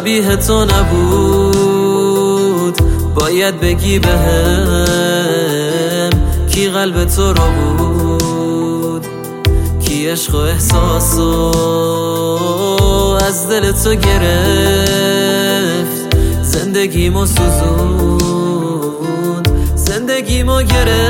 شبیه تو نبود، باید بگی بهم کی قلب تو رو بود، کی عشق و احساسو از دل تو گرفت، زندگیمو سوزوند، زندگیمو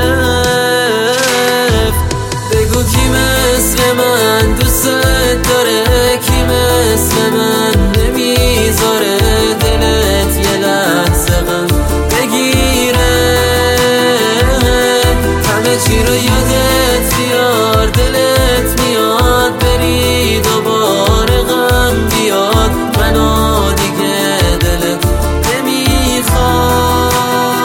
گرفت. بگو کی مثل من دوست داره، کی مثل من نمیذاره دلت یه لحظه غم بگیره، همه چی رو یادت بیار، دلت میاد بری دوباره غم بیاد، منو دیگه دلت نمیخواد.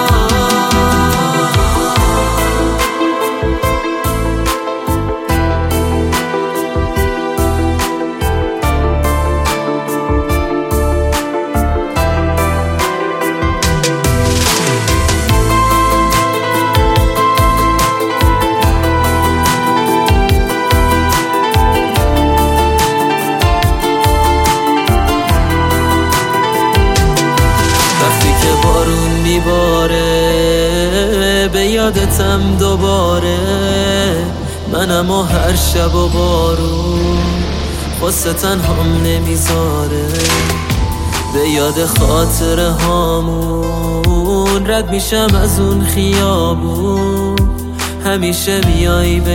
میباره به یادتم دوباره، منم و هر شب و بارون قصه تنهام نمیذاره، به یاد خاطره هامون رد میشم از اون خیابون، همیشه میایی به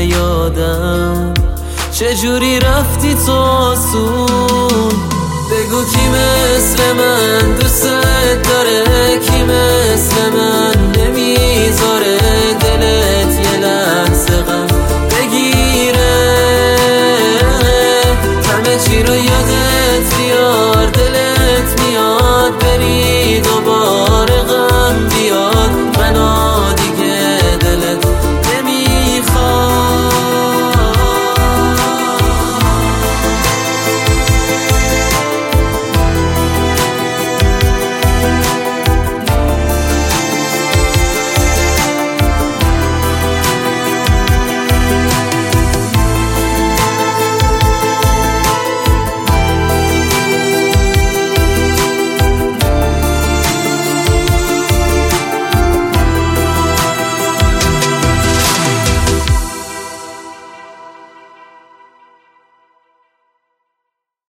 یادم چجوری رفتی تو آسون. بگو کی